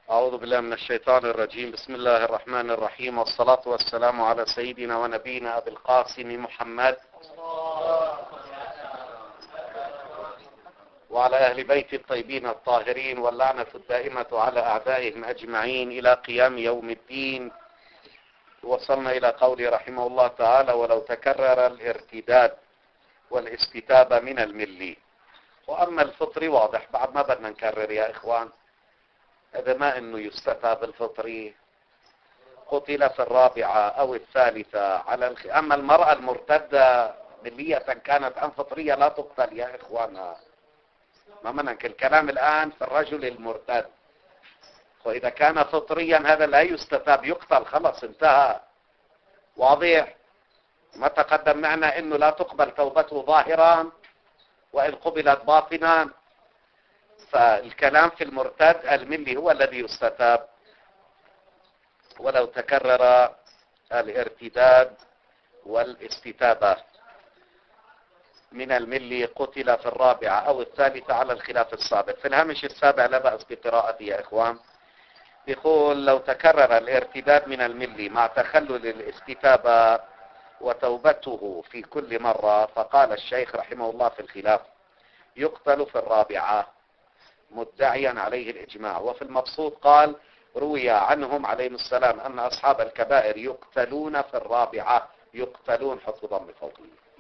أعوذ بالله من الشيطان الرجيم. بسم الله الرحمن الرحيم، والصلاة والسلام على سيدنا ونبينا أبي القاسم محمد وعلى أهل بيت الطيبين الطاهرين، واللعنة الدائمة على أعدائهم أجمعين إلى قيام يوم الدين. وصلنا إلى قوله رحمه الله تعالى: ولو تكرر الارتداد والاستتابة من الملي. وأما الفطري واضح، بعد ما بدنا نكرر يا إخوان، هذا ما انه يستتاب الفطري قتل في الرابعة او الثالثة على اما المرأة المرتدة ملية كانت ام فطرية لا تقتل يا اخوانا. ما منك الكلام الان في الرجل المرتد، واذا كان فطريا هذا لا يستتاب، يقتل، خلص انتهى. واضح؟ ما تقدم معنا انه لا تقبل توبته ظاهرا وان قبلت باطنا. فالكلام في المرتد الملي هو الذي يستتاب. ولو تكرر الارتداد والاستتابة من الملي قتل في الرابعة أو الثالثة على الخلاف السابق. في الهامش السابع لا بأس بقراءته يا إخوان. يقول: لو تكرر الارتداد من الملي مع تخلل الاستتابة وتوبته في كل مرة، فقال الشيخ رحمه الله في الخلاف: يقتل في الرابعة، مدعيا عليه الإجماع. وفي المبسوط قال: روي عنهم عليهم السلام أن أصحاب الكبائر يقتلون في الرابعة. يقتلون، حط ضم فوقه.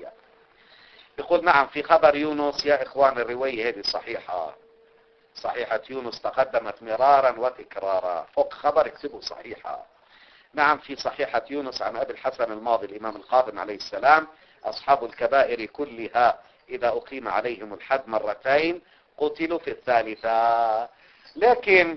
يقول: نعم، في خبر يونس يا إخوان الرواية هذه صحيحة. صحيحة يونس تقدمت مرارا وتكرارا، فوق خبر اكتبوا صحيحة. نعم، في صحيحة يونس عن أبي الحسن الماضي الإمام القاضي عليه السلام: أصحاب الكبائر كلها إذا أقيم عليهم الحد مرتين قتلوا في الثالثة. لكن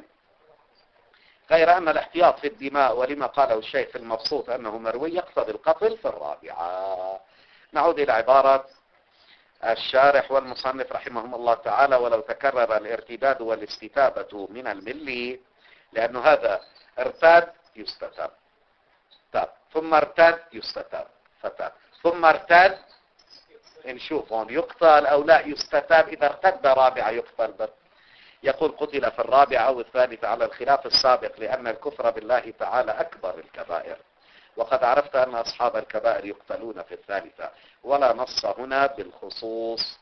غير أن الاحتياط في الدماء، ولما قاله الشيخ في المبسوط أنه مروي، يقتضي القتل في الرابعة. نعود إلى عبارة الشارح والمصنف رحمهم الله تعالى: ولو تكرر الارتداد والاستتابة من الملي، لأنه هذا ارتد يستتاب، تاب، ثم ارتد يستتاب، فتاب، ثم ارتد، نشوف هون يقتل أو لا يستتاب. إذا ارتد رابعة يقتل بس. يقول: قتل في الرابعة أو الثالثة على الخلاف السابق، لأن الكفر بالله تعالى أكبر الكبائر، وقد عرفت أن أصحاب الكبائر يقتلون في الثالثة، ولا نص هنا بالخصوص.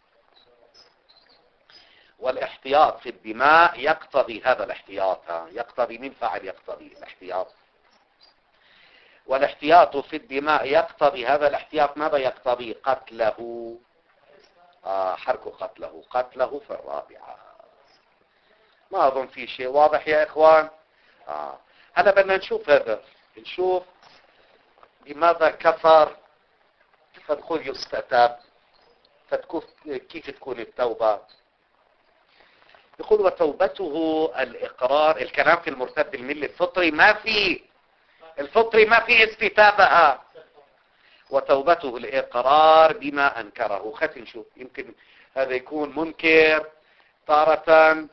والاحتياط في الدماء يقتضي هذا الاحتياط. يقتضي من فعل؟ يقتضي الاحتياط. والاحتياط في الدماء يقتضي هذا الاحتياط. ماذا يقتضي؟ قتله. حرك قتله، قتله في الرابعة. ما أظن في شيء واضح يا إخوان. هلا بدنا نشوف هذا، نشوف لماذا كفر، فتقول يستتاب، فتكون كيف تكون التوبة. يقول: وتوبته الإقرار. الكلام في المرتد الملي الفطري ما في، الفطري ما في استتابة. وتوبته الإقرار بما أنكره. خلينا نشوف، يمكن هذا يكون منكر تارة،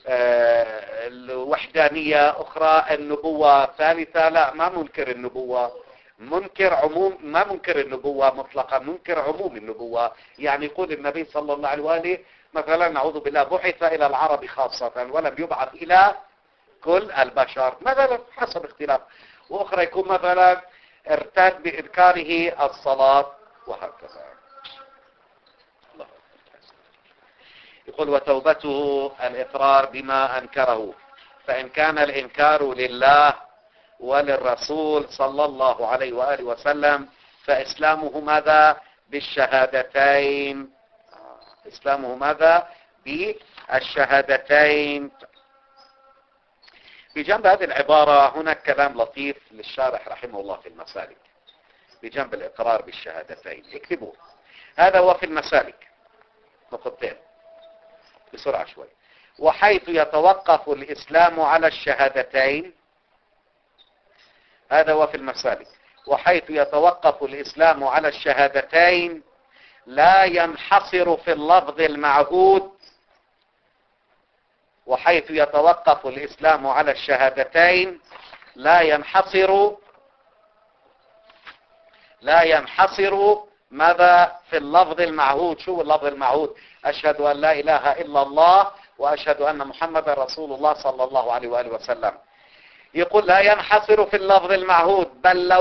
الوحدانية أخرى، النبوة ثالثة. لا، ما منكر النبوة، منكر عموم، ما منكر النبوة مطلقا، منكر عموم النبوة. يعني يقول النبي صلى الله عليه وآله مثلا: نعوذ بالله، بعث إلى العرب خاصة ولم يبعث إلى كل البشر مثلا، حسب اختلاف. وأخرى يكون مثلا ارتد بإنكاره الصلاة، وهكذا. يقول: وتوبته الإقرار بما أنكره، فإن كان الإنكار لله وللرسول صلى الله عليه وآله وسلم فإسلامه ماذا؟ بالشهادتين. إسلامه ماذا؟ بالشهادتين. بجنب هذه العبارة هناك كلام لطيف للشارح رحمه الله في المسالك، بجنب الإقرار بالشهادتين. اكتبوا هذا هو في المسالك، نقطتين بسرعة شوي. وحيث يتوقف الإسلام على الشهادتين، هذا هو في المسالك. وحيث يتوقف الإسلام على الشهادتين لا ينحصر في اللفظ المعهود. وحيث يتوقف الإسلام على الشهادتين لا ينحصر ماذا؟ في اللفظ المعهود. شو اللفظ المعهود؟ أشهد أن لا إله إلا الله وأشهد أن محمد رسول الله صلى الله عليه وآله وسلم. يقول لا ينحصر في اللفظ المعهود،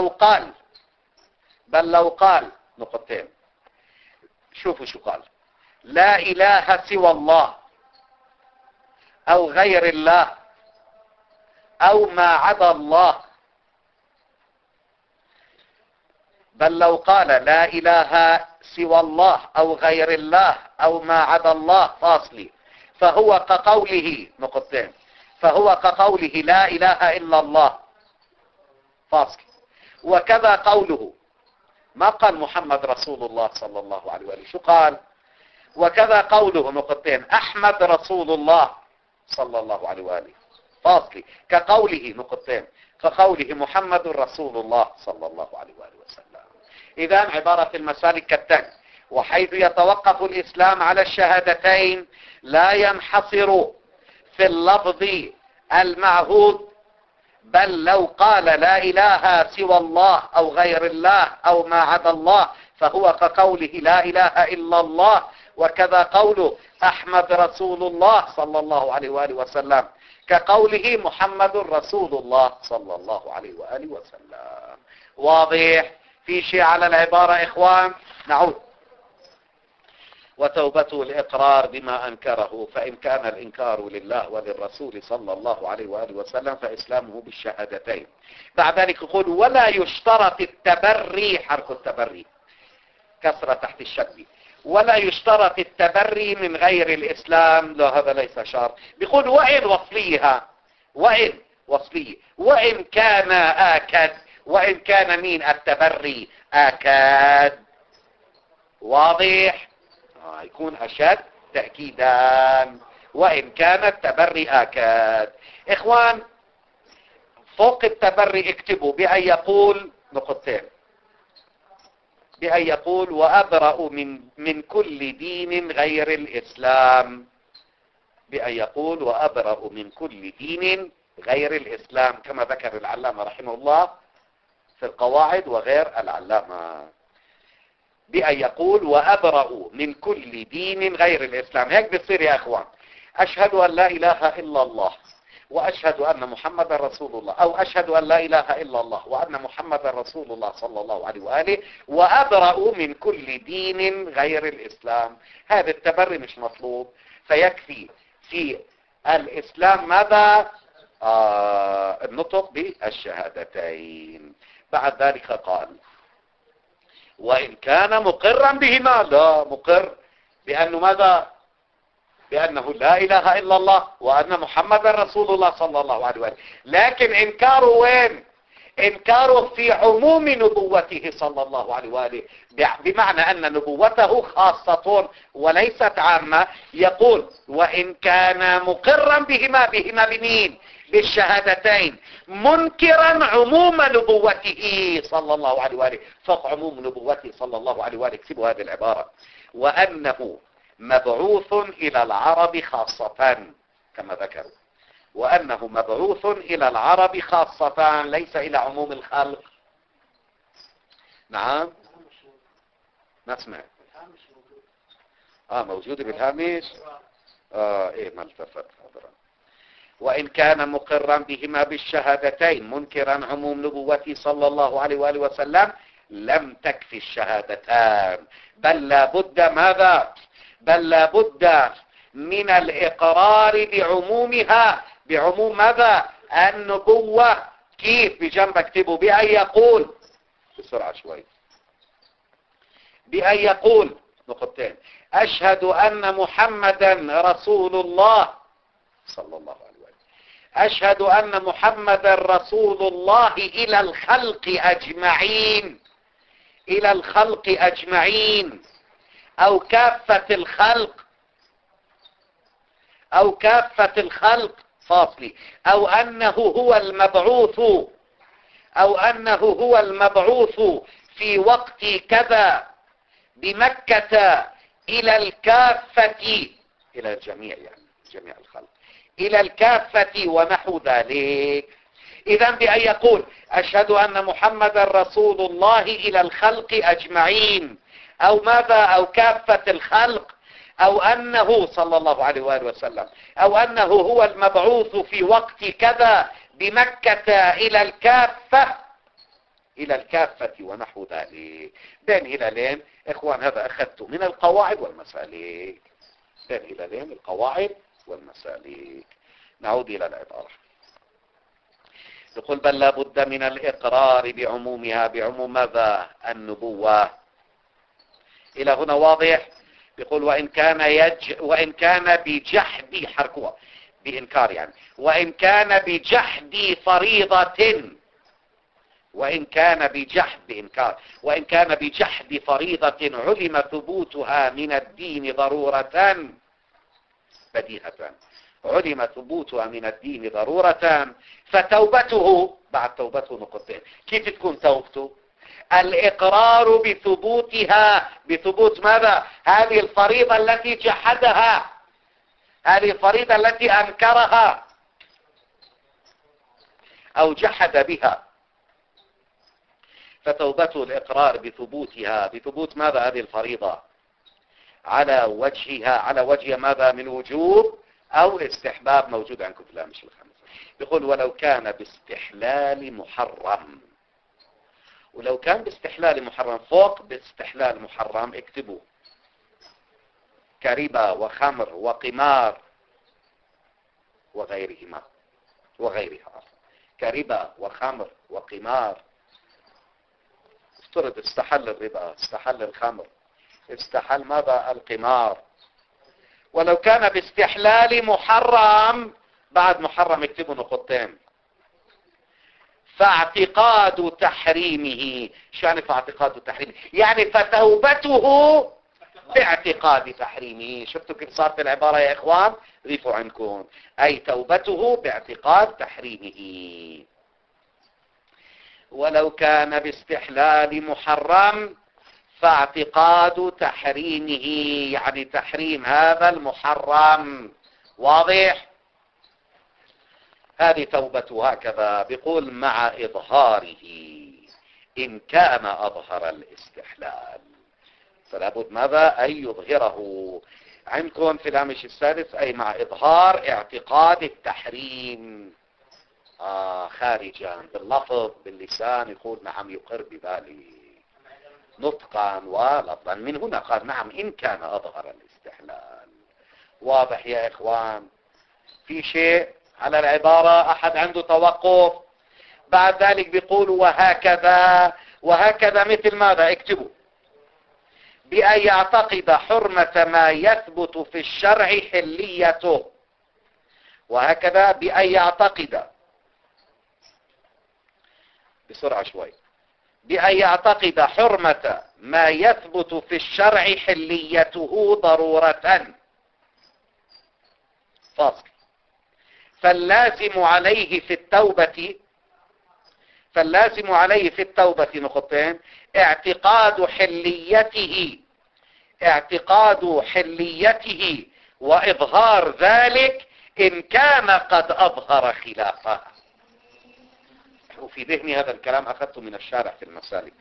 بل لو قال نقطتين. شوفوا شو قال: لا إله سوى الله أو غير الله أو ما عدا الله. بل لو قال لا إله سوى الله أو غير الله أو ما عدا الله فاصلي، فهو كقوله نقطتين، فهو كقوله لا إله إلا الله فاصل. وكذا قوله، ما قال محمد رسول الله صلى الله عليه وآله، شو قال؟ وكذا قوله نقطتين أحمد رسول الله صلى الله عليه وآله فاصل، كقوله نقطتين كقوله محمد رسول الله صلى الله عليه وآله وسلم. إذا عبارة المسالك كالتالي: وحيث يتوقف الإسلام على الشهادتين لا ينحصر في اللفظ المعهود، بل لو قال لا إله سوى الله أو غير الله أو ما عدا الله فهو كقوله لا إله إلا الله. وكذا قوله أحمد رسول الله صلى الله عليه وآله وسلم كقوله محمد رسول الله صلى الله عليه وآله وسلم. واضح؟ في شيء على العبارة إخوان؟ نعود. وتوبته الإقرار بما أنكره، فإن كان الإنكار لله وللرسول صلى الله عليه وآله وسلم فإسلامه بالشهادتين. بعد ذلك يقول ولا يشترط التبري، حرف التبري كسرة تحت الشد، ولا يشترط التبري من غير الإسلام. لا، هذا ليس شرط. بيقول وإن وصليها، وإن وصلية، وإن كان آكد، وإن كان مين التبري آكد. واضح؟ يكون أشد تأكيدا، وإن كان التبري آكد. إخوان فوق التبري اكتبوا بأن يقول نقطتين، بأن يقول وأبرأ من كل دين غير الإسلام، بأن يقول وأبرأ من كل دين غير الإسلام، كما ذكر العلامة رحمه الله في القواعد وغير العلامة. بأن يقول وأبرأ من كل دين غير الإسلام. هيك بيصير يا أخوان: أشهد أن لا إله إلا الله وأشهد أن محمد رسول الله، أو أشهد أن لا إله إلا الله وأن محمد رسول الله صلى الله عليه وآله، وأبرأ من كل دين غير الإسلام. هذا التبري مش مطلوب، فيكفي في الإسلام ماذا؟ النطق بالشهادتين. بعد ذلك قال وإن كان مقرا بهما، لا، مقر بأنه ماذا؟ بأنه لا إله إلا الله وأن محمد رسول الله صلى الله عليه وآله، لكن إنكاره وين؟ إنكاره في عموم نبوته صلى الله عليه وآله، بمعنى أن نبوته خاصة وليست عامة. يقول وإن كان مقرا بهما بمين؟ بالشهادتين، منكرا عموم نبوته صلى الله عليه وآله، فوق عموم نبوته صلى الله عليه وآله. اكتبوا هذه العبارة: وأنه مبعوث إلى العرب خاصة، كما ذكروا، وأنه مبعوث إلى العرب خاصة ليس إلى عموم الخلق. نعم، ما سمعت. موجود بالهامش. إيه، ما التفت. وإن كان مقرا بهما بالشهادتين منكرا عموم نبوته صلى الله عليه وآله وسلم لم تكفي الشهادتان، بل لا بد ماذا؟ بل لا بد من الإقرار بعمومها، بعموم ماذا؟ النبوة. كيف؟ بجنب اكتبوا بأن يقول، بسرعة شوي، بأن يقول نقطتين: أشهد أن محمدا رسول الله صلى الله عليه وسلم، أشهد أن محمدا رسول الله إلى الخلق أجمعين، إلى الخلق أجمعين، أو كافة الخلق، أو كافة الخلق فاصلي، أو أنه هو المبعوث، أو أنه هو المبعوث في وقت كذا بمكة إلى الكافة، إلى الجميع، يعني جميع الخلق، إلى الكافة ونحو ذلك. إذا بأن يقول أشهد أن محمد رسول الله إلى الخلق أجمعين، أو ماذا؟ أو كافة الخلق، أو أنه صلى الله عليه وآله وسلم أو أنه هو المبعوث في وقت كذا بمكة إلى الكافة ونحو ذلك. بين هلالين إخوان، هذا أخذته من القواعد والمسالك. بين هلالين القواعد والمسالك. نعود إلى العبارة. يقول بل لا بد من الإقرار بعمومها. بعموم ماذا؟ النبوة. إلى هنا واضح؟ يقول وإن كان بجحد حركوة بإنكار يعني، وإن كان بجحد فريضة، وإن كان بجحد بإنكار، وإن كان بجحد فريضة علم ثبوتها من الدين ضرورة بديهة، علم ثبوتها من الدين ضرورة، فتوبته بعد توبته نقطتين. كيف تكون توبته؟ الإقرار بثبوتها. بثبوت ماذا؟ هذه الفريضة التي جحدها، هذه الفريضة التي أنكرها أو جحد بها. فتوبته الإقرار بثبوتها. بثبوت ماذا؟ هذه الفريضة على وجهها، على وجه ماذا؟ من وجوب أو استحباب، موجود عندكم في الهامش الخامس. يقول ولو كان باستحلال محرم. ولو كان باستحلال محرم، فوق باستحلال محرم اكتبوا كربا وخمر وقمار وغيرهما وغيرها. كربا وخمر وقمار. افترض استحل الربا، استحل الخمر، استحل ماذا؟ القمار. ولو كان باستحلال محرم، بعد محرم اكتبوا نقطتين. فاعتقاد تحريمه. شو يعني فاعتقاد تحريمه؟ يعني فتوبته باعتقاد تحريمه. شفتوا كيف صارت العبارة يا إخوان؟ ضيفوا عنكم. أي توبته باعتقاد تحريمه. ولو كان باستحلال محرم فاعتقاد تحريمه، يعني تحريم هذا المحرم. واضح؟ هذه توبته. هكذا بيقول مع إظهاره، إن كان أظهر الاستحلال. فلا بد ماذا؟ أن يظهره. عندكم في الهامش السادس أي مع إظهار اعتقاد التحريم خارجا باللفظ باللسان. يقول نعم يقر بذلك نطقا ولفظا. من هنا قال نعم إن كان أظهر الاستحلال. واضح يا إخوان؟ في شيء على العبارة أحد عنده توقف؟ بعد ذلك بيقول وهكذا. وهكذا مثل ماذا؟ اكتبوا بأن يعتقد حرمة ما يثبت في الشرع حليته. وهكذا بأن يعتقد، بسرعة شوي، بأن يعتقد حرمة ما يثبت في الشرع حليته ضرورة. فاصل. فاللازم عليه في التوبة نقطتين. اعتقاد حليته وإظهار ذلك إن كان قد أظهر خلافه. وفي ذهني هذا الكلام أخذته من الشارع في المسالك.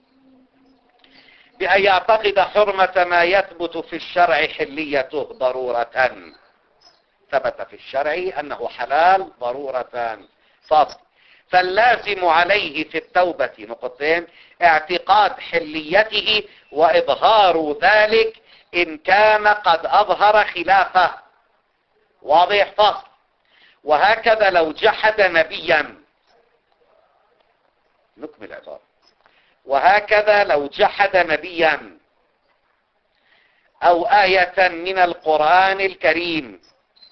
بأن يعتقد حرمة ما يثبت في الشرع حليته ضرورة. ثبت في الشرع أنه حلال ضرورة. فاصل. فاللازم عليه في التوبة نقطتين. اعتقاد حليته وإظهار ذلك إن كان قد أظهر خلافه. واضح؟ فاصل. وهكذا لو جحد نبيا. نكمل عبارة. وهكذا لو جحد نبيا أو آية من القرآن الكريم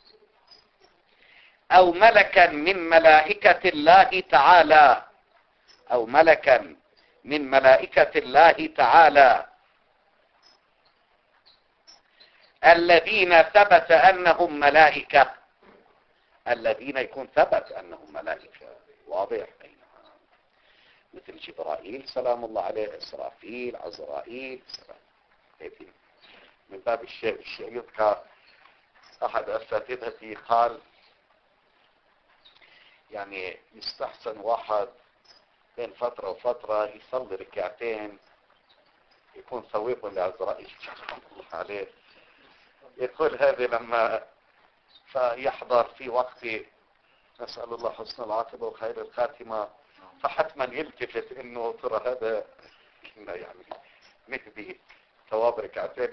أو ملكا من ملائكة الله تعالى، أو ملكا من ملائكة الله تعالى الذين ثبت أنهم ملائكة. الذين يكون ثبت أنهم ملائكة. واضح؟ مثل جبرائيل سلام الله عليه، إسرافيل، عزرائيل. من باب الشيء يذكر أحد أساتذتي قال يعني يستحسن واحد بين فترة وفترة يصلي ركعتين يكون ثويب لعزرائيل الله عليه. يقول هذه لما فيحضر في وقت نسأل الله حسن العاقبة وخير الخاتمة، فحتما يلتفت انه ترى هذا كنا يعني نهدي ثواب ركعتين.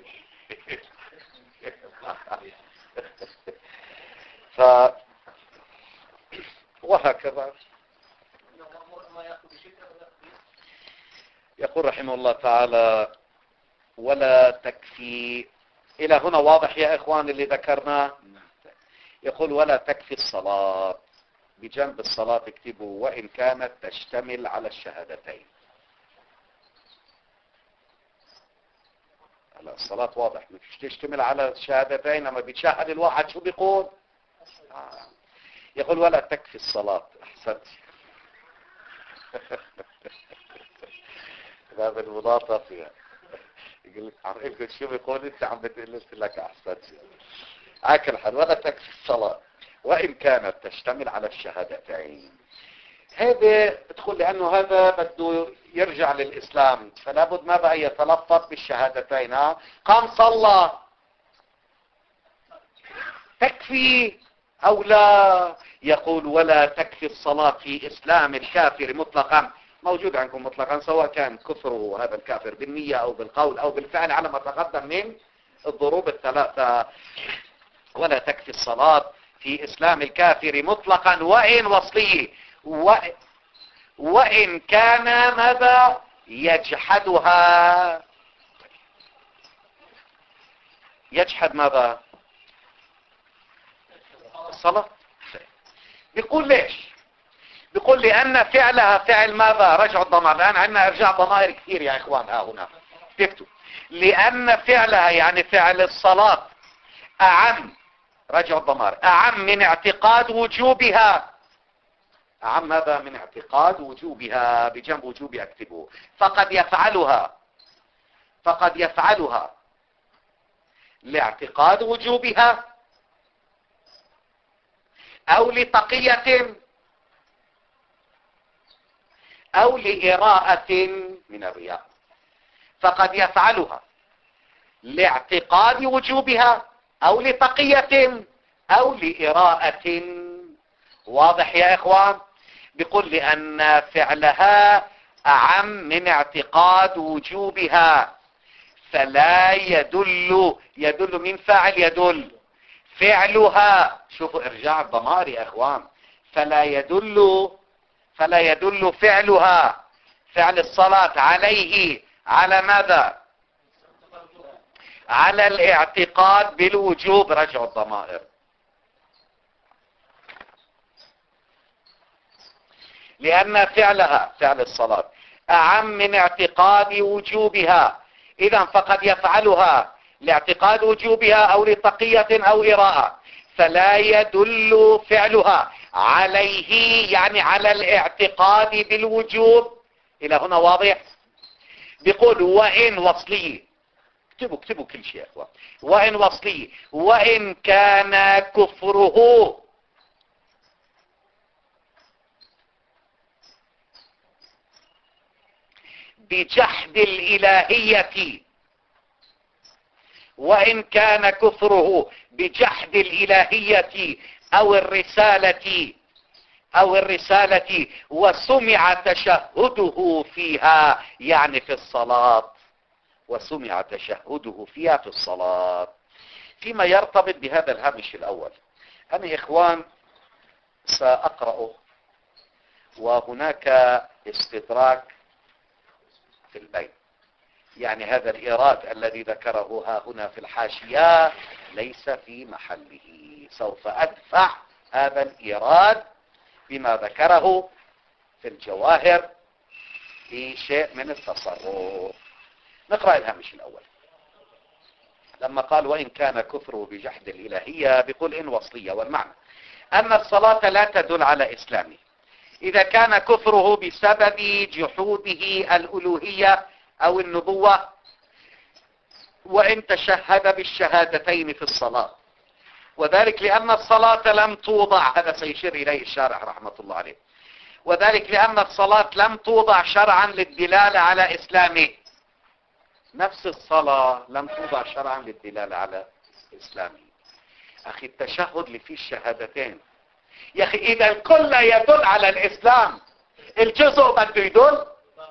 ف وهكذا يقول رحمه الله تعالى: ولا تكفي. إلى هنا واضح يا إخوان اللي ذكرناه؟ يقول ولا تكفي الصلاة، بجنب الصلاة اكتبوا وإن كانت تشتمل على الشهادتين. الصلاة واضح مش تشتمل على الشهادتين، لما بيتشهد الواحد شو بيقول؟ يقول ولا تكفي الصلاة. أحسنت. باب الملاطف يعني. يقول لك عم قلت شو بيقول انت عم بتقول لك احسنت. عاكل حل ولا تكفي الصلاة وإن كانت تشتمل على الشهادتين. هذا بتقول لأنه هذا بده يرجع للإسلام، فلا بد ما بقى يتلفظ بالشهادتين. قام صلى، تكفي أو لا؟ يقول ولا تكفي الصلاة في إسلام الكافر مطلقا. موجود عندكم مطلقا، سواء كان كفره هذا الكافر بالنية أو بالقول أو بالفعل على ما تقدم من الضروب الثلاثة. ولا تكفي الصلاة في إسلام الكافر مطلقا وإن وصلي، وإن كان ماذا يجحدها. يجحد ماذا؟ الصلاة. بيقول ليش؟ بيقول لأن فعلها فعل ماذا؟ رجع الضمائر. الآن عندنا إرجاع ضمائر كثير يا إخوان. هنا تكتب لأن فعلها يعني فعل الصلاة أعم، رجع الضمائر، أعم من اعتقاد وجوبها. أعم ماذا؟ من اعتقاد وجوبها، بجنب وجوبها اكتبوه. فقد يفعلها لاعتقاد وجوبها أو لتقية أو لإراءة من الرياء. فقد يفعلها لاعتقاد وجوبها أو لتقية أو لإراءة. واضح يا إخوان؟ بيقول لأن فعلها أعم من اعتقاد وجوبها، فلا يدل من فاعل يدل فعلها. شوفوا إرجاع الضمائر يا إخوان. فلا يدل فعلها، فعل الصلاة عليه، على ماذا؟ على الاعتقاد بالوجوب. رجع الضمائر. لأن فعلها فعل الصلاة أعم من اعتقاد وجوبها، إذا فقد يفعلها لاعتقاد وجوبها أو لتقية أو إراءة، فلا يدل فعلها عليه يعني على الاعتقاد بالوجوب. إلى هنا واضح؟ بيقول وإن وصلي، اكتبوا كل شيء يا اخوان. وإن وصلي وإن كان كفره بجحد الإلهية، وإن كان كفره بجحد الإلهية أو الرسالة وسمع تشهده فيها، يعني في الصلاة، وسمع تشهده فيها في الصلاة. فيما يرتبط بهذا الهامش الأول، أنا إخوان سأقرأ، وهناك استدراك في البيت، يعني هذا الإيراد الذي ذكره ها هنا في الحاشية ليس في محله. سوف أدفع هذا الإيراد بما ذكره في الجواهر في شيء من التصرف. نقرأ الهامش الأول. لما قال وإن كان كفره بجحد الإلهية، بيقول إن وصلية، والمعنى أن الصلاة لا تدل على إسلامه إذا كان كفره بسبب جحوده الألوهية أو النبوة، وإن تشهد بالشهادتين في الصلاة، وذلك لأن الصلاة لم توضع، هذا سيشير إليه الشارح رحمة الله عليه، وذلك لأن الصلاة لم توضع شرعا للدلالة على إسلامه. نفس الصلاة لم توضع شرعا للدلالة على إسلامي. أخي التشهد اللي فيه الشهادتين يا أخي إذا الكل يدل على الإسلام الجزء بده يدل.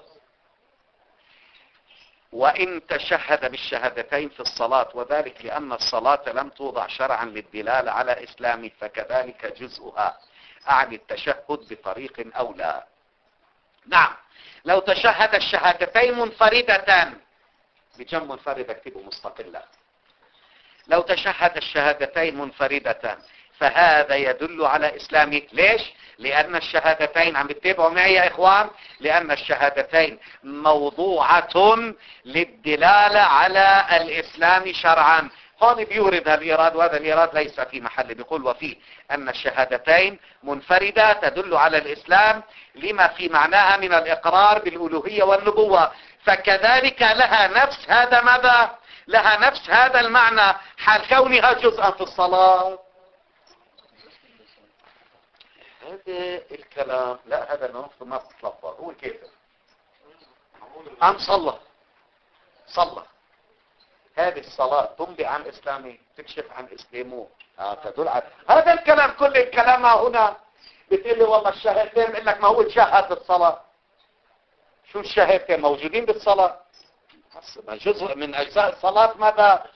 وإن تشهد بالشهادتين في الصلاة وذلك لأن الصلاة لم توضع شرعا للدلالة على إسلامه فكذلك جزءها، أعني التشهد بطريق أولى. نعم لو تشهد الشهادتين منفردة بجنب منفردة اكتبه مستقلة. لو تشهد الشهادتين منفردة فهذا يدل على إسلامه. ليش؟ لأن الشهادتين عم بتتابعوا معي يا إخوان، لأن الشهادتين موضوعة للدلالة على الإسلام شرعا. هون بيورد الإيراد وهذا الإيراد ليس في محل، بيقول وفيه أن الشهادتين منفردة تدل على الإسلام لما في معناها من الإقرار بالألوهية والنبوة، فكذلك لها نفس هذا ماذا؟ لها نفس هذا المعنى حال كونها جزءا في الصلاة. هذا الكلام لا، هذا النص ما بتتلفظ. هو كيف صلى هذه الصلاة تنبئ عن إسلامه، تكشف عن إسلامه، تدل على هذا الكلام. كل الكلام هنا بتقول لي والله الشهادتين، بقول لك ما هو تشهد بالصلاة. شو الشهادتين موجودين بالصلاة، جزء من أجزاء الصلاة ماذا؟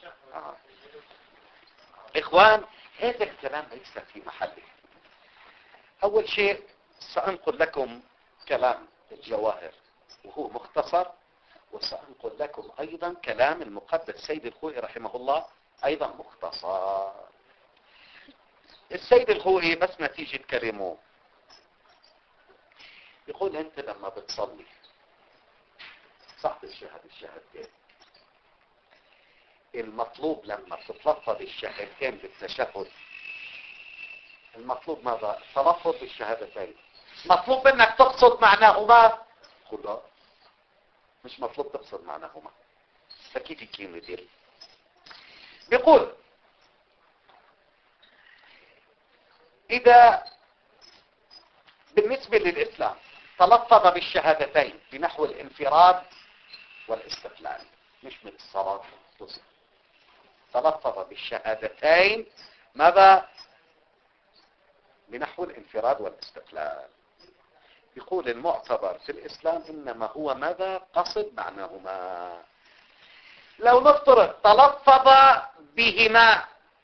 إخوان هذا الكلام ليس في محله. أول شيء سأنقل لكم كلام الجواهر وهو مختصر، وسأنقل لكم أيضا كلام المقدس السيد الخوئي رحمه الله أيضا مختصر. السيد الخوئي بس نتيجة كلمه يقول أنت لما بتصلي صح الشهادتين، المطلوب لما تتلفظ الشهادتين بالتشهد المطلوب ماذا؟ تلفظ بالشهادتين. مطلوب منك تقصد معناهما؟ قل لا، مش مطلوب تقصد معناهما. فكيف يكون يدير؟ بيقول إذا بالنسبة للإسلام تلفظ بالشهادتين بنحو الانفراد والاستقلال، مش من الصلاة تصل. تلفظ بالشهادتين ماذا؟ بنحو الانفراد والاستقلال. يقول المعتبر في الإسلام إنما هو ماذا؟ قصد معناهما. لو نفترض تلفظ بهما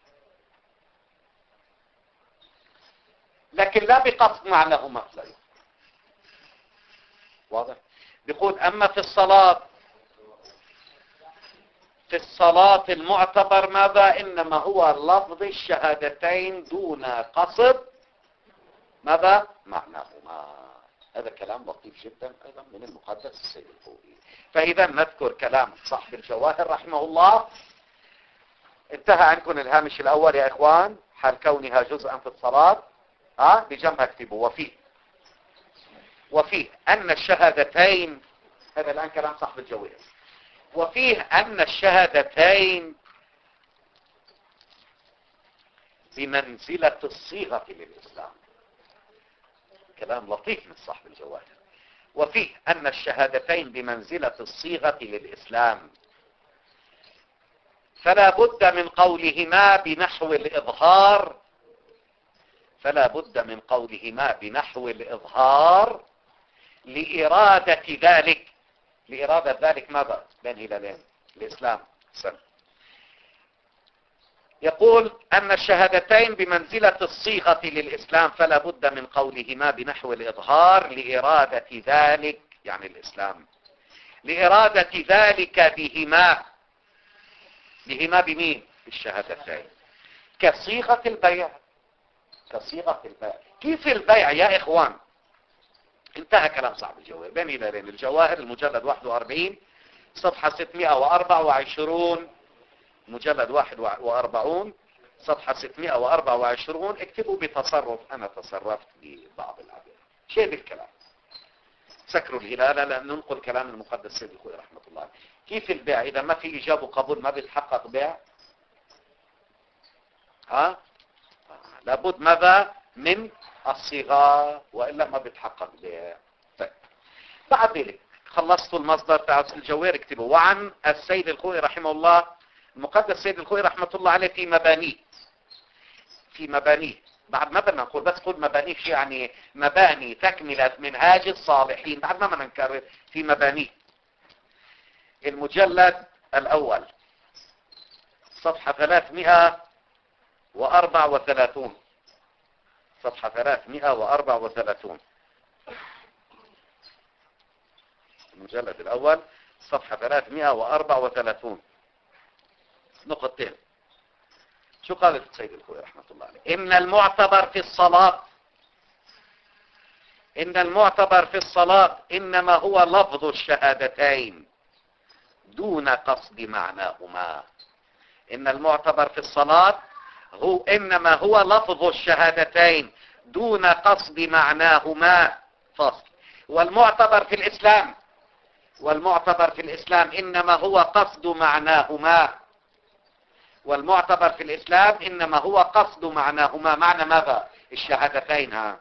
لكن لا بقصد معناهما لا يقصد. واضح؟ بيقول أما في الصلاة المعتبر ماذا؟ إنما هو لفظ الشهادتين دون قصد ماذا؟ معناهما. هذا كلام لطيف جدا أيضا من المقدس السيد الخوئي. فإذا نذكر كلام صاحب الجواهر رحمه الله. انتهى عنكم الهامش الأول يا إخوان، حال كونها جزءا في الصلاة. بجنبها اكتبوا وفيه أن الشهادتين، هذا الآن كلام صاحب الجواهر، وفيه أن الشهادتين بمنزلة الصيغة للإسلام. كلام لطيف من صاحب الجواهر. وفيه أن الشهادتين بمنزلة الصيغة للإسلام فلا بد من قولهما بنحو الإظهار لإرادة ذلك ماذا؟ بين هلالين الإسلام. يقول أن الشهادتين بمنزلة الصيغة للإسلام فلا بد من قولهما بنحو الإظهار لإرادة ذلك، يعني الإسلام، لإرادة ذلك بهما بمين؟ بالشهادتين. كصيغة البيع. كيف البيع يا إخوان؟ انتهى كلام صاحب الجواهر بين هلالين الجواهر المجلد 41 صفحة 624، مجلد 41 صفحة 624. اكتبوا بتصرف، أنا تصرفت ببعض الأبيات. شيء بالكلام سكروا الهلال لأن ننقل كلام المقدس السيد الخوئي رحمة الله. كيف البيع؟ إذا ما في إجابة وقبول ما بيتحقق بيع. لابد ماذا؟ من الصيغة، وإلا ما بيتحقق بيع. طيب. بعد ذلك خلصتوا المصدر تاع الجواهر اكتبوا. وعن السيد الخوئي رحمه الله المقدس سيد الخوي رحمة الله عليه في مبانيه بعد ما بدنا نقول، بس قول مبانيه يعني مباني تكملة منهاج الصالحين، بعد ما بدنا نكرر في مبانيه. المجلد الأول صفحة 334، صفحة 334، المجلد الأول صفحة 334، نقطتين. شو قال السيد الخوي رحمة الله عليه؟ إن المعتبر في الصلاة إنما هو لفظ الشهادتين دون قصد معناهما. إن المعتبر في الصلاة إنما هو لفظ الشهادتين دون قصد معناهما، فصل. والمعتبر في الإسلام إنما هو قصد معناهما. والمعتبر في الإسلام إنما هو قصد معناهما. معنى ماذا؟ الشهادتين.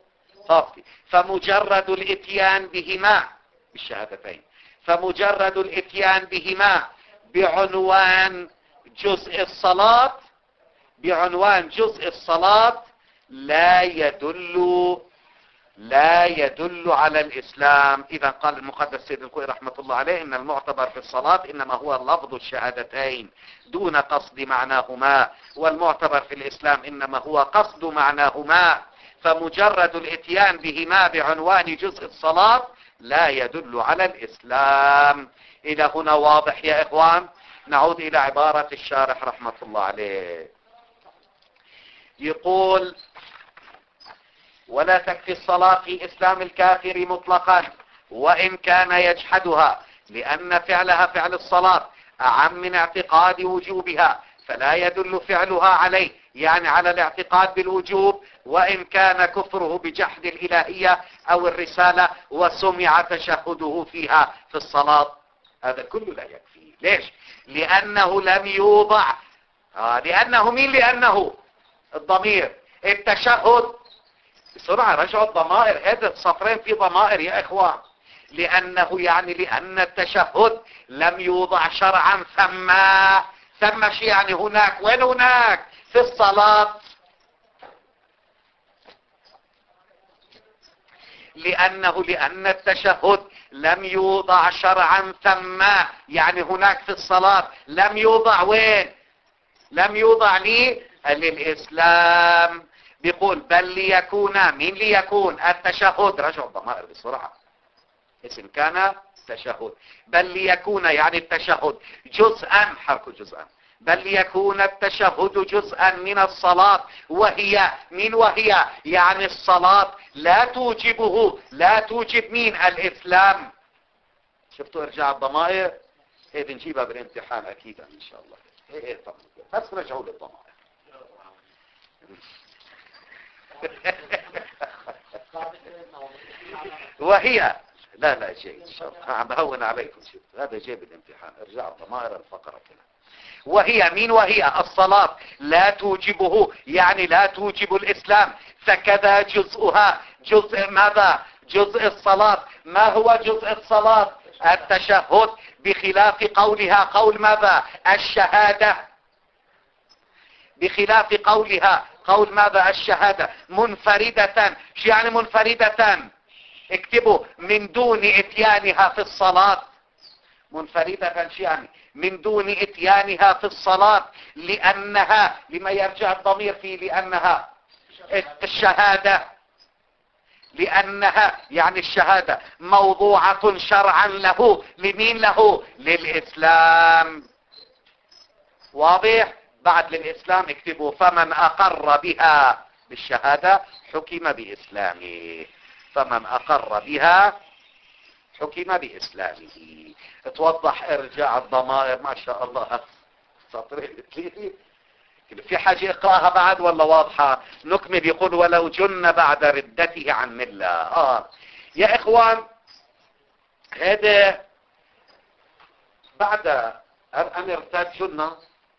فمجرد الاتيان بهما بالشهادتين، فمجرد الاتيان بهما بعنوان جزء الصلاة لا يدل على الإسلام. إذا قال المقدس سيد الخوي رحمة الله عليه إن المعتبر في الصلاة إنما هو لفظ الشهادتين دون قصد معناهما، والمعتبر في الإسلام إنما هو قصد معناهما، فمجرد الاتيان بهما بعنوان جزء الصلاة لا يدل على الإسلام. إلى هنا واضح يا إخوان؟ نعود إلى عبارة الشارح رحمة الله عليه. يقول: ولا تكفي الصلاة في إسلام الكافر مطلقا وإن كان يجحدها، لأن فعلها فعل الصلاة أعم من اعتقاد وجوبها، فلا يدل فعلها عليه، يعني على الاعتقاد بالوجوب، وإن كان كفره بجحد الإلهية أو الرسالة وسمع تشهده فيها في الصلاة. هذا كله لا يكفي. ليش؟ لأنه لم يوضع لأنه الضمير التشهد. بسرعة رجعوا الضمائر، هذا السطرين في ضمائر يا إخوان. لأن التشهد لم يوضع شرعا ثم شيء، يعني هناك. وين هناك؟ في الصلاة. لأن التشهد لم يوضع شرعا يعني هناك في الصلاة. لم يوضع وين؟ لم يوضع للإسلام. بيقول بل ليكون، مين ليكون؟ التشهد. رجعوا الضمائر بسرعة، اسم كان تشهد. بل ليكون يعني التشهد جزءا، حركوا جزءا. بل ليكون التشهد جزءا من الصلاة، وهي يعني الصلاة لا توجب مين؟ الإسلام. شفتوا ارجاع الضمائر؟ هي بنجيبها بالامتحان أكيد إن شاء الله. طبعا بس رجعوا للضمائر. وهي لا جيد، عم بهون عليكم. شوف هذا جيب الامتحان، ارجع الضمائر الفقرة كده. وهي الصلاة لا توجبه، يعني لا توجب الإسلام، فكذا جزءها. جزء ماذا؟ جزء الصلاة. ما هو جزء الصلاة؟ التشهد، بخلاف قولها قول ماذا؟ الشهادة. بخلاف قولها قول ماذا؟ الشهادة منفردة. شو يعني منفردة؟ اكتبوا من دون اتيانها في الصلاة. منفردة شو يعني؟ من دون اتيانها في الصلاة، لأنها، لما يرجع الضمير فيه؟ لأنها الشهادة، لأنها يعني الشهادة موضوعة شرعا له. لمين له؟ للإسلام. واضح؟ بعد للإسلام اكتبوا فمن أقر بها بالشهادة حكم بإسلامه. فمن أقر بها حكم بإسلامه. توضح ارجاع الضمائر ما شاء الله. سطرين ثلاثة. في حاجة اقراها بعد ولا واضحة؟ نكمل. يقول ولو جن بعد ردته عن ملة. يا إخوان، هذا بعد أن ارتد جنة،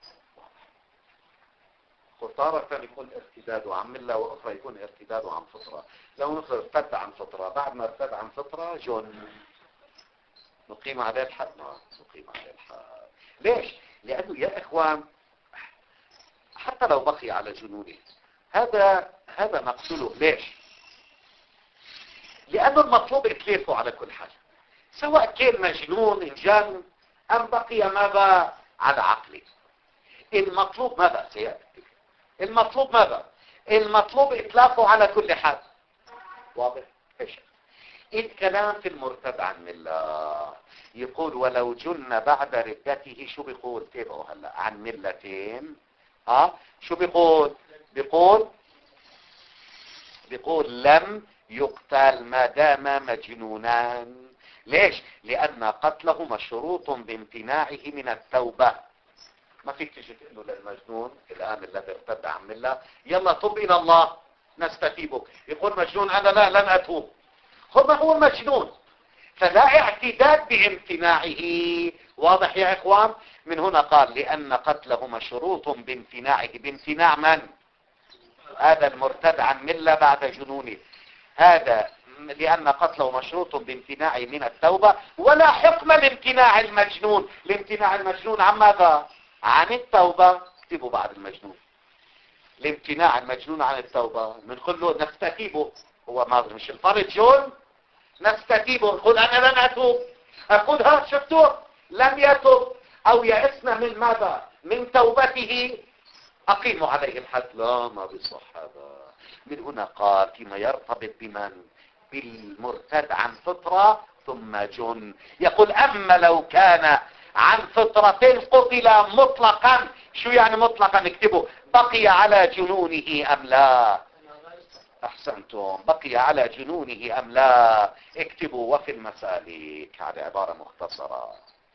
تارة يكون ارتداد عن ملة، وأخرى يكون ارتداد عن فطرة. لو ارتد عن فطرة، بعد ما ارتد عن فطرة جن، نقيم عليه الحد. ليش؟ لأنه يا إخوان حتى لو بقي على جنونه هذا نقتله. ليش؟ لأنه المطلوب إتلافه على كل حال، سواء كان مجنون انجن أم بقي ماذا على عقله. المطلوب ماذا سيأتي؟ المطلوب ماذا؟ المطلوب إتلافه على كل حال. واضح؟ إيش الكلام في المرتد عن ملة؟ يقول ولو جن بعد ردته. شو بيقول؟ تابعوا هلا عن ملتين. شو بيقول؟ بيقول لم يقتل ما دام مجنونان. ليش؟ لأن قتله مشروط بامتناعه من التوبة. ما فيك تجي تقول للمجنون الآن الذي ارتد عن ملة يلا تب إلى الله نستتيبك. يقول مجنون أنا لا لن أتوب. هو مجنون، فلا اعتداد بامتناعه. واضح يا إخوان؟ من هنا قال لأن قتله مشروط بامتناعه. بامتناع من؟ هذا المرتد عن ملة بعد جنونه. هذا لأن قتله مشروط بامتناعه من التوبة، ولا حكم لامتناع المجنون. لامتناع المجنون عن ماذا؟ عن التوبة. اكتبوا بعد المجنون لامتناع المجنون عن التوبة بنقول له نستتيبه. هو ما مش الفرد جون؟ نستتيبه. نقول أنا لن أتوب. أقول ها شفتوا لم يتوب أو يئسنا من ماذا؟ من توبته أقيموا عليه الحد. لا ما بصح هذا. من هنا قال فيما يرتبط بمن؟ بالمرتد عن فطرة ثم جن. يقول أما لو كان عن فطرة قتل مطلقا. شو يعني مطلقا؟ اكتبوا بقي على جنونه أم لا. أحسنتم. بقي على جنونه أم لا. اكتبوا وفي المسالك. هذه عبارة مختصرة.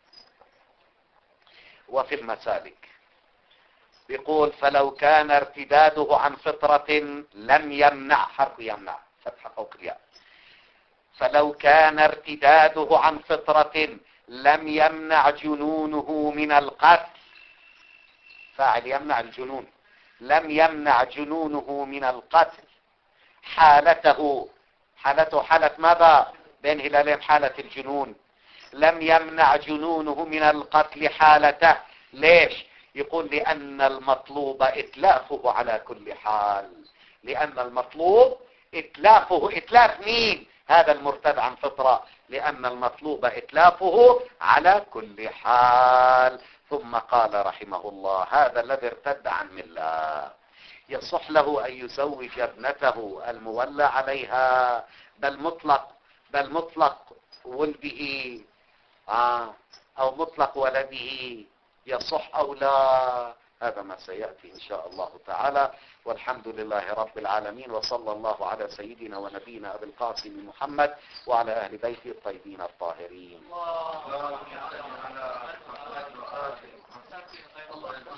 وفي المسالك بيقول فلو كان ارتداده عن فطرة لم يمنع. حرف يمنع فتح فوق الياء. فلو كان ارتداده عن فطرة لم يمنع جنونه من القتل. فاعل يمنع الجنون. لم يمنع جنونه من القتل. حالته حالة ماذا؟ بين هلالين حالة الجنون. لم يمنع جنونه من القتل حالته. ليش؟ يقول لأن المطلوب إتلافه على كل حال. لأن المطلوب إتلافه. إتلاف مين؟ هذا المرتد عن فطرة. لأن المطلوب إتلافه على كل حال. ثم قال رحمه الله هذا الذي ارتد عن ملة يصح له أن يزوج ابنته المولى عليها بل مطلق ولده أو مطلق ولده يصح أو لا. هذا ما سيأتي إن شاء الله تعالى. والحمد لله رب العالمين، وصلى الله على سيدنا ونبينا أبي القاسم محمد وعلى أهل بيته الطيبين الطاهرين.